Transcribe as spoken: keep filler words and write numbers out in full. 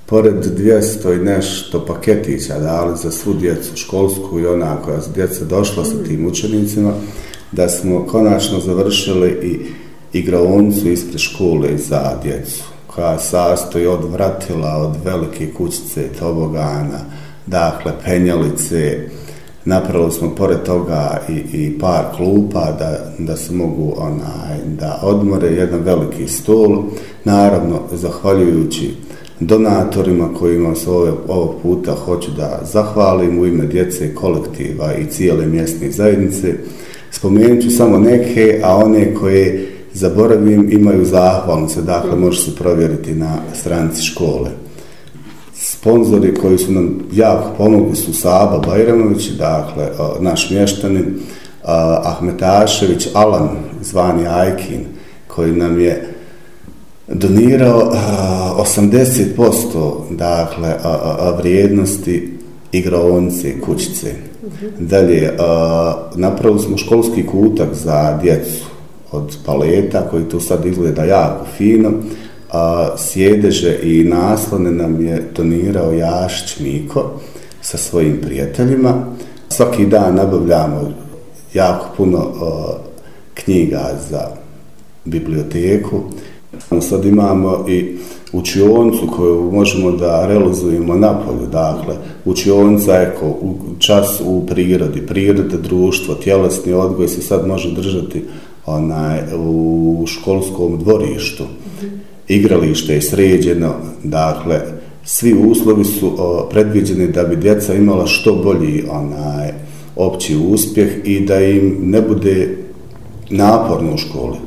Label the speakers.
Speaker 1: pored dvjesto i nešto paketića dali za svu djecu školsku i ona koja su djeca došla sa tim učenicima, da smo konačno završili i igraonicu ispred škole za djecu, koja sastoji od vratila, od velike kućice, tobogana, dakle penjalice. Napravili smo pored toga i, i par klupa da, da se mogu onaj, da odmore, jedan veliki stol, naravno zahvaljujući donatorima kojima se ove, ovog puta hoću da zahvalim u ime djece, kolektiva i cijele mjesne zajednice. Spomenut ću samo neke, a one koje zaboravim imaju zahvalnice, dakle može se provjeriti na stranici škole. Sponzori koji su nam jako pomogli su Saba Bajramović, dakle naš mještanin, Ahmetašević Alan, zvani Ajkin, koji nam je donirao osamdeset posto dakle vrijednosti igraonice kućice. Dalje, napravili smo školski kutak za djecu od paleta koji tu sad izgleda jako fino. Sjedeže i naslone nam je donirao Jašić Miko sa svojim prijateljima. Svaki dan nabavljamo jako puno knjiga za biblioteku. Sad imamo i učionicu koju možemo da realizujemo napolju, dakle učionica eko, čas u prirodi, priroda, društvo, tjelesni odgoj se sad može držati onaj, u školskom dvorištu. Igralište je sređeno, dakle svi uslovi su o, predviđeni da bi djeca imala što bolji onaj opći uspjeh i da im ne bude naporno u školi.